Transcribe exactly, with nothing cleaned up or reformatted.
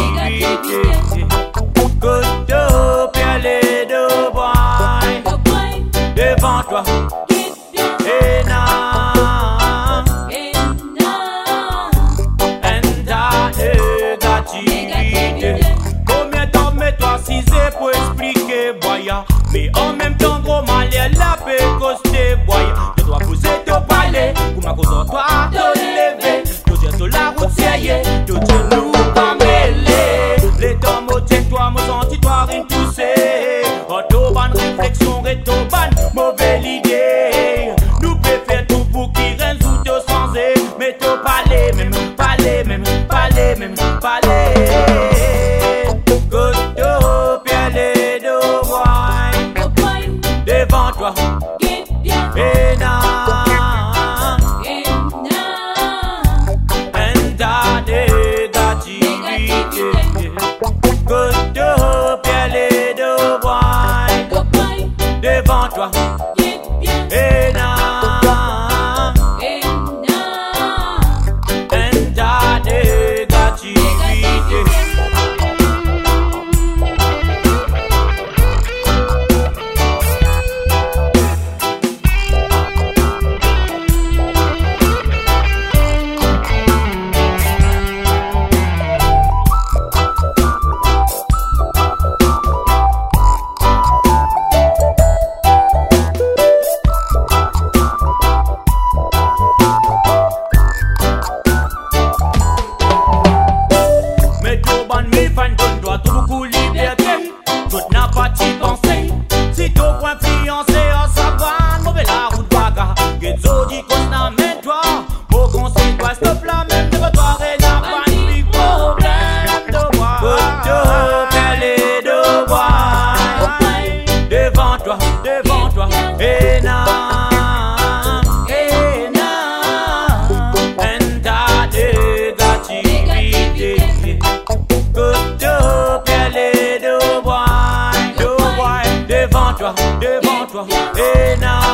négativité. Couteau, pierre et de bois devant toi. Et non, and ta négativité. Combien temps mets-toi si c'est pour expliquer, boya. Mais en même temps, gros mal, la paix costé, boya. Je dois pousser ton palais, pour ma cause en toi, te lever. Nous dire sur la route, c'est nous dire nous pas mêler. Les temps, moi, toi, moi, senti, toi, rien toussé. Autobahn, réflexion, rétoban, mauvaise idée. Nous préférons tout pour qui résout te sensé. Mais te parler, même, parler, même, parler, même, parler. Couteau, pierre et de bois devant toi. Et non, and ta négativité. Couteau, pierre et de bois devant toi. Et non, and ta négativité. Tout n'a pas t'y pensé. Si ton point fiancé en savane, mauvais la route baga. Ghetto dit qu'on n'amène toi. Au conseil, toi, stop la même de toi. Et n'a pas de big problème de bois. Couteau, pierre et de bois devant toi, devant toi. Et non, et non, and ta négativité. Couteau, pierre et de bois devant toi, devant toi, et non.